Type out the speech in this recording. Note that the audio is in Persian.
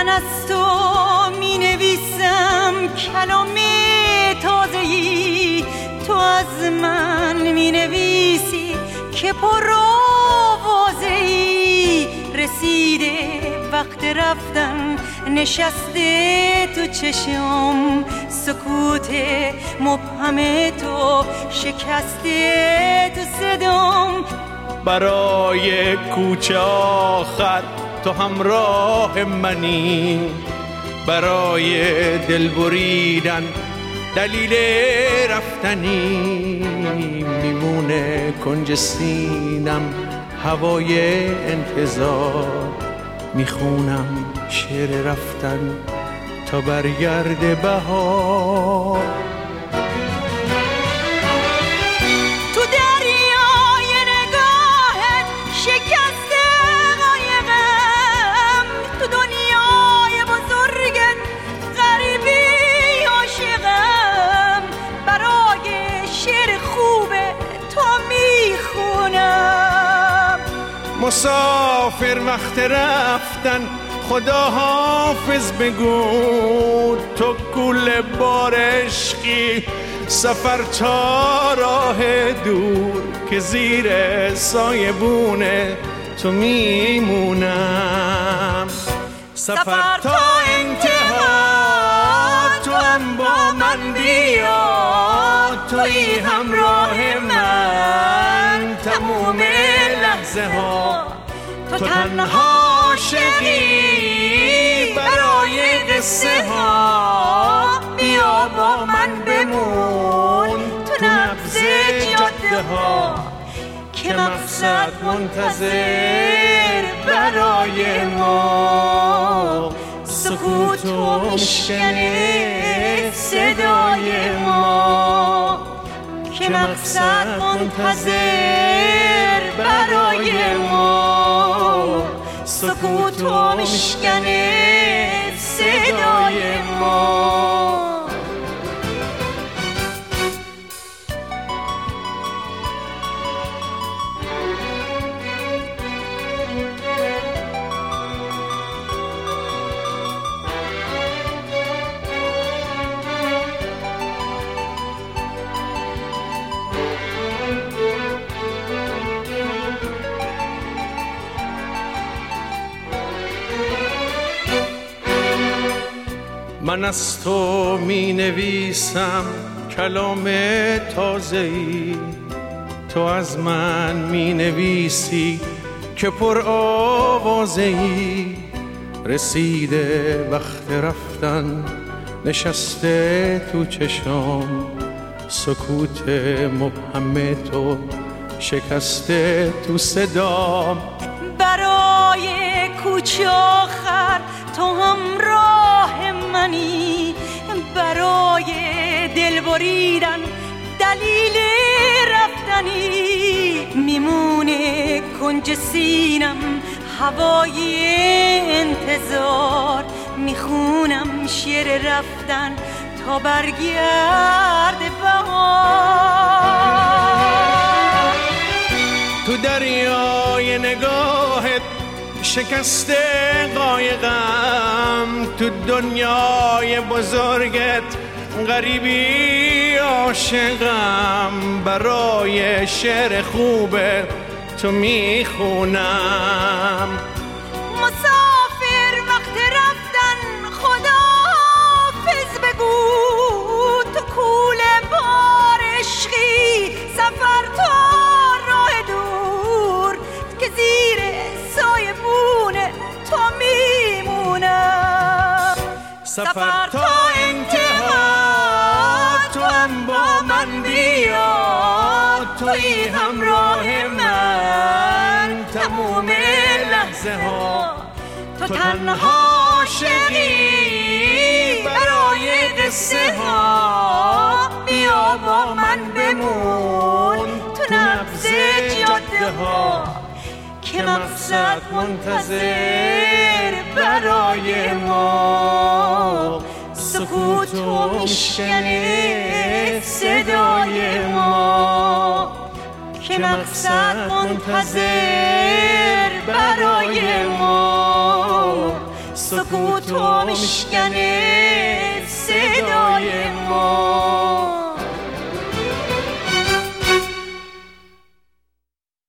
من از تو می نویسم کلام تازه‌ای، تو از من می نویسی که پر آوازه‌ای. رسیده وقت رفتن، نشسته تو چشم سکوت مبهم تو، شکسته تو صدام. برای کوچه آخر تو همراه منی، برای دل بریدن دلیل رفتنی. میمونه کنج سینم هوای انتظار، میخونم شعر رفتن تا برگرد بهار. تو دریای نگاهت شکسته قایقم، تو دنیای بزرگت غریبی عاشقم. برای شعر خوب تو میخونم. مسافر وقت رفتن خدا حافظ بگو، تو کل بار عشقی سفر تا راه دور، که زیر سایبون تو میمونم. سفر تا انتها تو هم با من بیا، توی همراه من تموم لحظه ها. تو تنها عاشقی برای قصه ها، بیا با من بمون تو نبض جاده ها، که مقصد منتظر برای ما. سکوت و میشکنه صدای ما، که مقصد منتظر برای ما. سکوت و میشکنه صدای ما. من از تو می نویسم کلام تازه‌ای، تو از من می نویسی که پر آوازه‌ای. رسیده وقت رفتن، نشسته تو چشم سکوت مبهم تو، شکسته تو صدام. برای کوچه آخر تو همراه منی، برای دل بریدن دلیل رفتنی. میمونه کنج سینم هوای انتظار، میخونم شعر رفتن تا برگرد بهار. تو دریای نگاهت شکسته قایقم، تو دنیای بزرگت غریبی عاشقم. برای شعر خوب تو میخونم. مسافر وقت رفتن خدا حافظ بگو، تو کوله بار عشقی سفر تا راه دور، که زیر سایبون تو میمونم. سفر تا انتها تو هم با من بیا، توی همراه من تموم لحظه ها. تو تنها عاشقی برای قصه ها، بیا با من بمون تو نبض جاده ها، که مقصد منتظر برای ما. سکوت و میشکنه صدای ما، که مقصد منتظر برای ما. سکوتو میشکنه صدای ما.